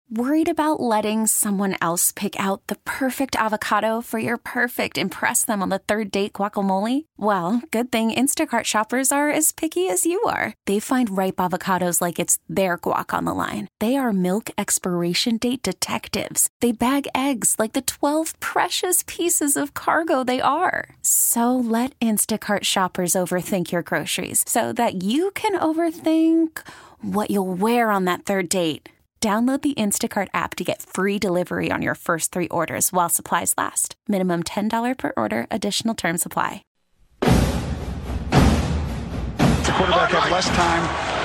Worried about letting someone else pick out the perfect avocado for your perfect impress them on the third date guacamole? Well, good thing Instacart shoppers are as picky as you are. They find ripe avocados like it's their guac on the line. They are milk expiration date detectives. They bag eggs like the 12 precious pieces of cargo they are. So let Instacart shoppers overthink your groceries so that you can overthink what you'll wear on that third date. Download the Instacart app to get free delivery on your first 3 orders while supplies last. Minimum $10 per order. Additional terms apply. The quarterback had less time.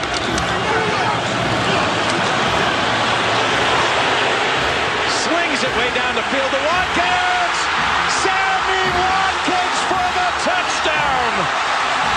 Slings it way down the field to Watkins. Sammy Watkins for the touchdown.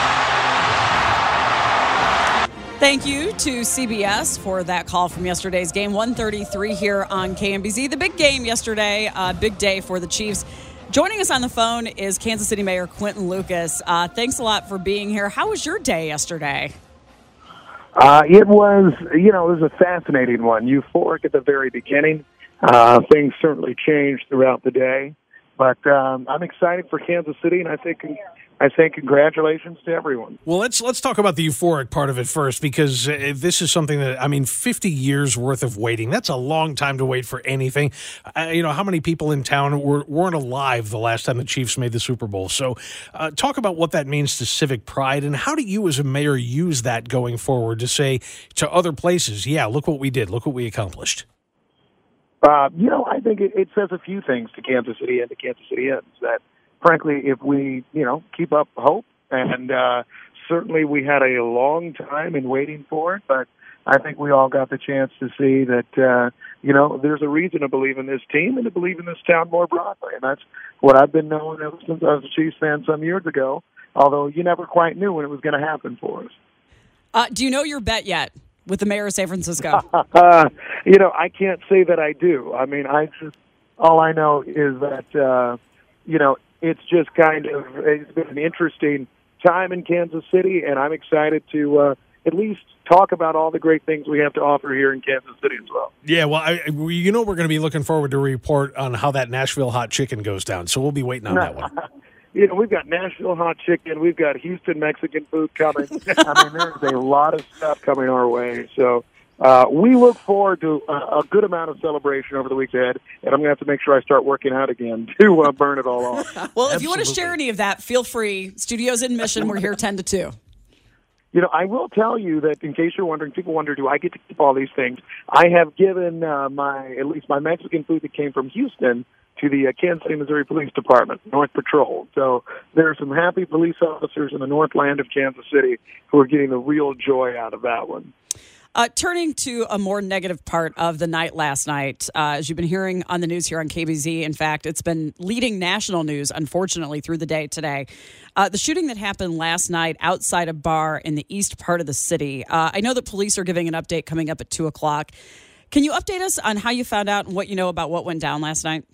Thank you to CBS for that call from yesterday's game. 1:33 here on KMBZ. The big game yesterday, big day for the Chiefs. Joining us on the phone is Kansas City Mayor Quinton Lucas. Thanks a lot for being here. How was your day yesterday? It was a fascinating one. Euphoric at the very beginning. Things certainly changed throughout the day. But I'm excited for Kansas City, and I say congratulations to everyone. Well, let's talk about the euphoric part of it first, because this is something that, 50 years worth of waiting. That's a long time to wait for anything. How many people in town weren't alive the last time the Chiefs made the Super Bowl? So talk about what that means to civic pride, and how do you as a mayor use that going forward to say to other places, yeah, look what we did, look what we accomplished? I think it says a few things to Kansas City and to Kansas Cityans that, frankly, if we, keep up hope, and certainly we had a long time in waiting for it, but I think we all got the chance to see that, there's a reason to believe in this team and to believe in this town more broadly, and that's what I've been knowing ever since I was a Chiefs fan some years ago, although you never quite knew when it was going to happen for us. Do you know your bet yet with the mayor of San Francisco? I can't say that I do. All I know is that, it's just it's been an interesting time in Kansas City, and I'm excited to at least talk about all the great things we have to offer here in Kansas City as well. Yeah, well, we're going to be looking forward to a report on how that Nashville hot chicken goes down, so we'll be waiting on that one. We've got Nashville hot chicken. We've got Houston Mexican food coming. There's a lot of stuff coming our way. So we look forward to a good amount of celebration over the week ahead, and I'm going to have to make sure I start working out again to burn it all off. Well, if you want to share any of that, feel free. Studio's in Mission. We're here 10 to 2. I will tell you that in case you're wondering, people wonder, do I get to keep all these things? I have given at least my Mexican food that came from Houston to the Kansas City, Missouri Police Department, North Patrol. So there are some happy police officers in the Northland of Kansas City who are getting the real joy out of that one. Turning to a more negative part of the night last night, as you've been hearing on the news here on KBZ, in fact, it's been leading national news, unfortunately, through the day today. The shooting that happened last night outside a bar in the east part of the city. I know that police are giving an update coming up at 2 o'clock. Can you update us on how you found out and what you know about what went down last night?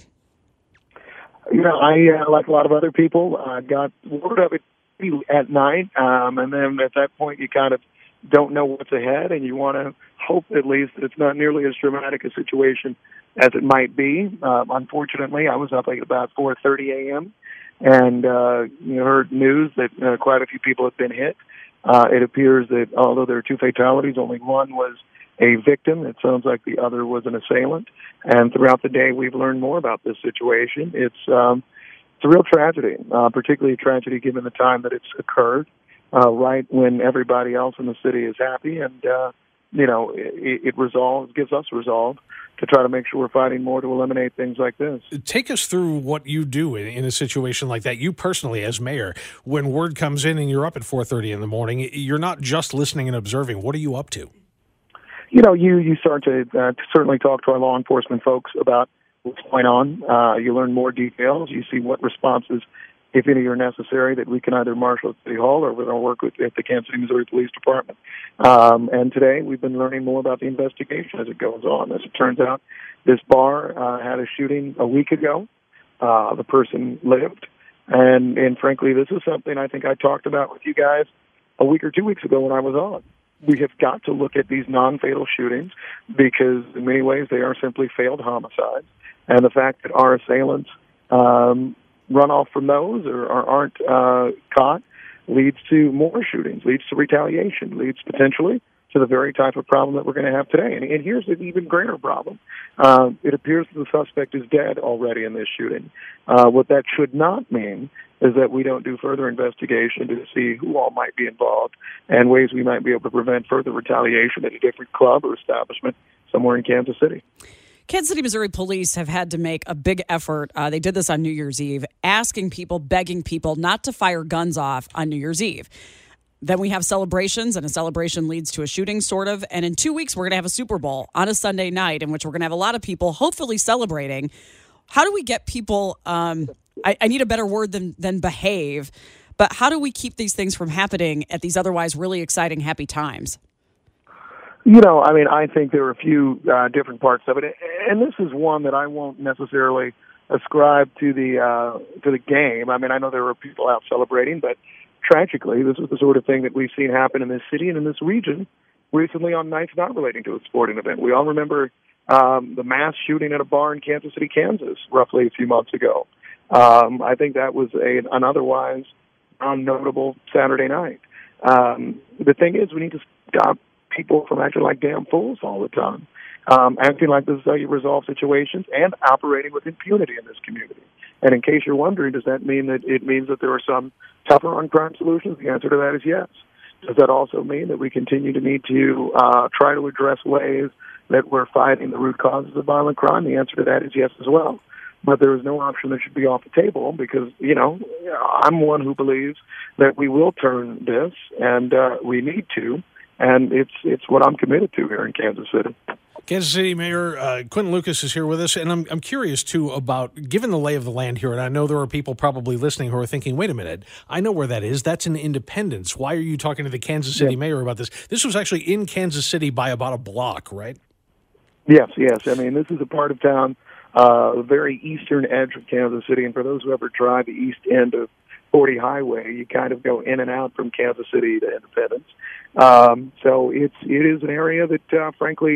I, like a lot of other people, got word of it at night, and then at that point you kind of don't know what's ahead, and you want to hope at least that it's not nearly as dramatic a situation as it might be. Unfortunately, I was up at about 4:30 a.m. and heard news that quite a few people have been hit. It appears that although there are 2 fatalities, only one was a victim. It sounds like the other was an assailant. And throughout the day, we've learned more about this situation. It's a real tragedy, particularly a tragedy given the time that it's occurred, right when everybody else in the city is happy. And, it gives us resolve to try to make sure we're fighting more to eliminate things like this. Take us through what you do in a situation like that. You personally, as mayor, when word comes in and you're up at 4:30 in the morning, you're not just listening and observing. What are you up to? You start to certainly talk to our law enforcement folks about what's going on. You learn more details. You see what responses, if any, are necessary that we can either marshal at City Hall or we're going to work with at the Kansas City, Missouri Police Department. And today we've been learning more about the investigation as it goes on. As it turns out, this bar had a shooting a week ago. The person lived. And frankly, this is something I think I talked about with you guys a week or 2 weeks ago when I was on. we have got to look at these non-fatal shootings because in many ways they are simply failed homicides. And the fact that our assailants run off from those or aren't caught leads to more shootings, leads to retaliation, leads potentially to the very type of problem that we're going to have today. And here's an even greater problem. It appears that the suspect is dead already in this shooting. What that should not mean is that we don't do further investigation to see who all might be involved and ways we might be able to prevent further retaliation at a different club or establishment somewhere in Kansas City. Kansas City, Missouri police have had to make a big effort. They did this on New Year's Eve, asking people, begging people not to fire guns off on New Year's Eve. Then we have celebrations, and a celebration leads to a shooting, sort of. And in 2 weeks, we're going to have a Super Bowl on a Sunday night in which we're going to have a lot of people hopefully celebrating. How do we get people, I need a better word than behave, but how do we keep these things from happening at these otherwise really exciting, happy times? I think there are a few different parts of it, and this is one that I won't necessarily ascribe to the game. I know there were people out celebrating, but tragically, this is the sort of thing that we've seen happen in this city and in this region recently on nights not relating to a sporting event. We all remember the mass shooting at a bar in Kansas City, Kansas, roughly a few months ago. I think that was an otherwise unnotable Saturday night. The thing is, we need to stop people from acting like damn fools all the time, acting like this is how you resolve situations and operating with impunity in this community. And in case you're wondering, does that mean that it means that there are some tougher on crime solutions? The answer to that is yes. Does that also mean that we continue to need to try to address ways that we're fighting the root causes of violent crime? The answer to that is yes as well. But there is no option that should be off the table because, I'm one who believes that we will turn this, and we need to, and it's what I'm committed to here in Kansas City. Kansas City Mayor Quinton Lucas is here with us, and I'm curious, too, about, given the lay of the land here, and I know there are people probably listening who are thinking, wait a minute, I know where that is. That's in Independence. Why are you talking to the Kansas City mayor about this? This was actually in Kansas City by about a block, right? Yes. This is a part of town, the very eastern edge of Kansas City, and for those who ever drive the east end of 40 Highway, you kind of go in and out from Kansas City to Independence. So it is an area that, frankly,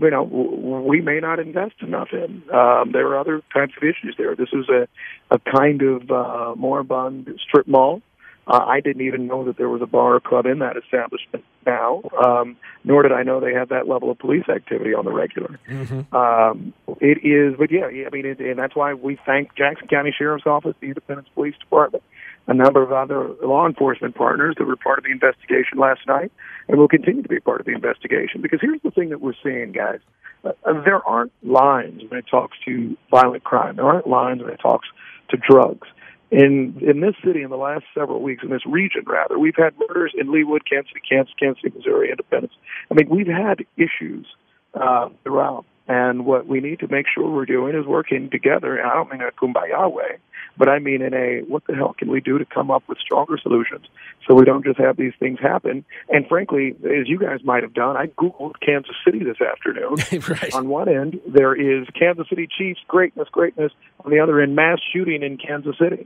we may not invest enough in. There are other types of issues there. This is a kind of moribund strip mall. I didn't even know that there was a bar or club in that establishment now, nor did I know they had that level of police activity on the regular. Mm-hmm. It is, but and that's why we thank Jackson County Sheriff's Office, the Independence Police Department, a number of other law enforcement partners that were part of the investigation last night and will continue to be part of the investigation. Because here's the thing that we're seeing, guys. There aren't lines when it talks to violent crime. There aren't lines when it talks to drugs. In this city, in the last several weeks, in this region, rather, we've had murders in Leawood, Kansas City, Missouri, Independence. We've had issues throughout. And what we need to make sure we're doing is working together. And I don't mean in a kumbaya way, but I mean in a, what the hell can we do to come up with stronger solutions so we don't just have these things happen. And frankly, as you guys might have done, I Googled Kansas City this afternoon. Right. On one end, there is Kansas City Chiefs, greatness. On the other end, mass shooting in Kansas City.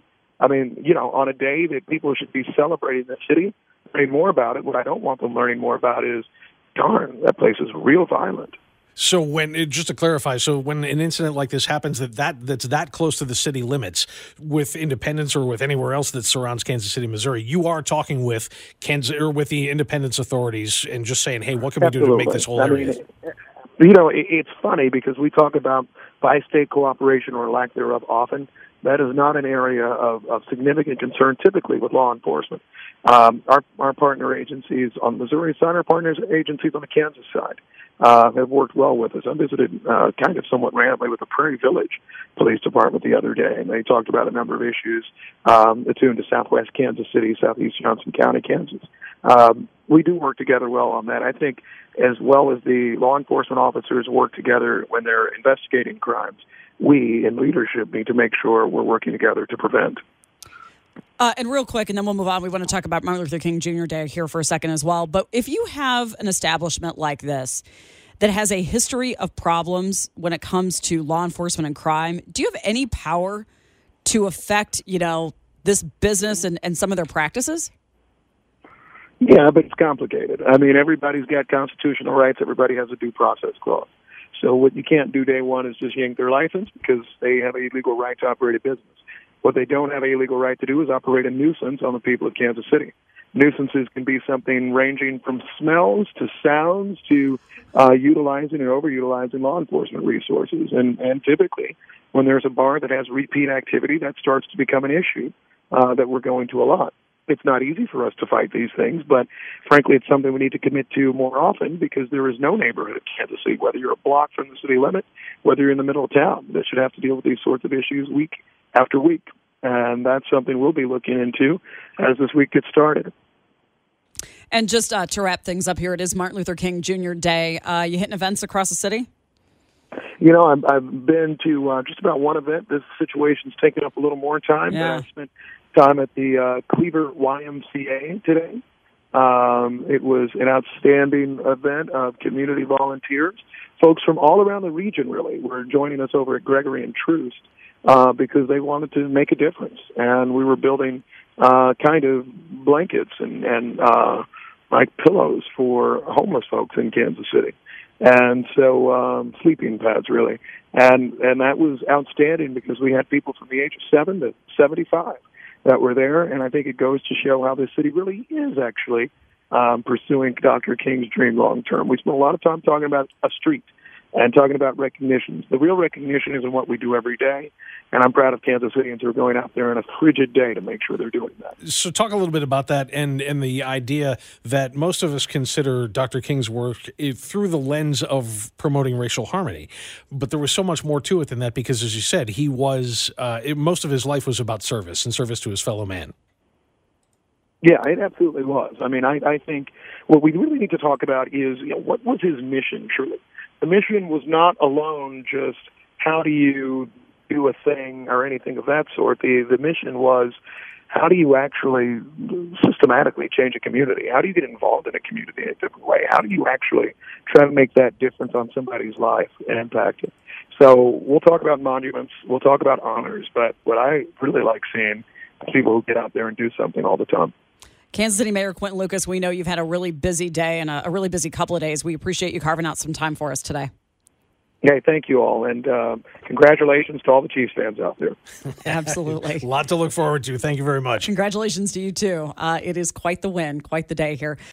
On a day that people should be celebrating the city, learning more about it, what I don't want them learning more about is, darn, that place is real violent. So just to clarify, when an incident like this happens that's that close to the city limits with Independence or with anywhere else that surrounds Kansas City, Missouri, you are talking with Kansas or with the Independence authorities and just saying, hey, what can we do to make this whole area? It's funny because we talk about bi-state cooperation or lack thereof often. That is not an area of significant concern typically with law enforcement. Our partner agencies on the Missouri side, our partner agencies on the Kansas side have worked well with us. I visited kind of somewhat randomly with the Prairie Village Police Department the other day, and they talked about a number of issues attuned to southwest Kansas City, southeast Johnson County, Kansas. We do work together well on that. I think as well as the law enforcement officers work together when they're investigating crimes, we in leadership need to make sure we're working together to prevent. And real quick, and then we'll move on. We want to talk about Martin Luther King Jr. Day here for a second as well. But if you have an establishment like this that has a history of problems when it comes to law enforcement and crime, do you have any power to affect, this business and some of their practices? Yeah, but it's complicated. I mean, everybody's got constitutional rights. Everybody has a due process clause. So what you can't do day one is just yank their license because they have a legal right to operate a business. What they don't have a legal right to do is operate a nuisance on the people of Kansas City. Nuisances can be something ranging from smells to sounds to utilizing and overutilizing law enforcement resources. And typically, when there's a bar that has repeat activity, that starts to become an issue that we're going to a lot. It's not easy for us to fight these things, but frankly, it's something we need to commit to more often because there is no neighborhood in Kansas City, whether you're a block from the city limit, whether you're in the middle of town, that should have to deal with these sorts of issues week after week. And that's something we'll be looking into as this week gets started. And just to wrap things up here, it is Martin Luther King Jr. Day. You hitting events across the city? You know, I've been to just about one event. This situation's taken up a little more time. Yeah. But I spent time at the Cleaver YMCA today. It was an outstanding event of community volunteers. Folks from all around the region, really, were joining us over at Gregory and Troost because they wanted to make a difference. And we were building kind of blankets and like pillows for homeless folks in Kansas City. And so sleeping pads, really. And that was outstanding because we had people from the age of 7 to 75 that were there, and I think it goes to show how this city really is actually pursuing Dr. King's dream long term. We spent a lot of time talking about a street and talking about recognitions. The real recognition is in what we do every day, and I'm proud of Kansas Cityans who are going out there on a frigid day to make sure they're doing that. So talk a little bit about that and the idea that most of us consider Dr. King's work through the lens of promoting racial harmony. But there was so much more to it than that because, as you said, he was most of his life was about service and service to his fellow man. Yeah, it absolutely was. I mean, I think what we really need to talk about is, you know, what was his mission, truly? The mission was not alone just how do you do a thing or anything of that sort. The mission was how do you actually systematically change a community? How do you get involved in a community in a different way? How do you actually try to make that difference on somebody's life and impact it? So we'll talk about monuments, we'll talk about honors, but what I really like seeing is people who get out there and do something all the time. Kansas City Mayor Quinton Lucas, we know you've had a really busy day and a really busy couple of days. We appreciate you carving out some time for us today. Hey, thank you all, and congratulations to all the Chiefs fans out there. Absolutely. A lot to look forward to. Thank you very much. Congratulations to you, too. It is quite the win, quite the day here.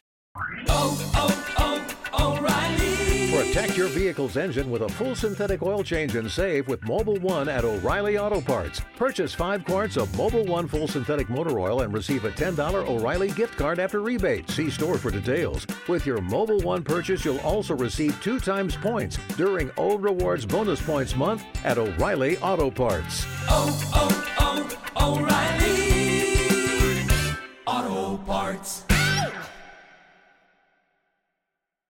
O'Reilly. Protect your vehicle's engine with a full synthetic oil change and save with Mobil 1 at O'Reilly Auto Parts. Purchase 5 quarts of Mobil 1 full synthetic motor oil and receive a $10 O'Reilly gift card after rebate. See store for details. With your Mobil 1 purchase, you'll also receive 2 times points during O Rewards Bonus Points Month at O'Reilly Auto Parts. O'Reilly.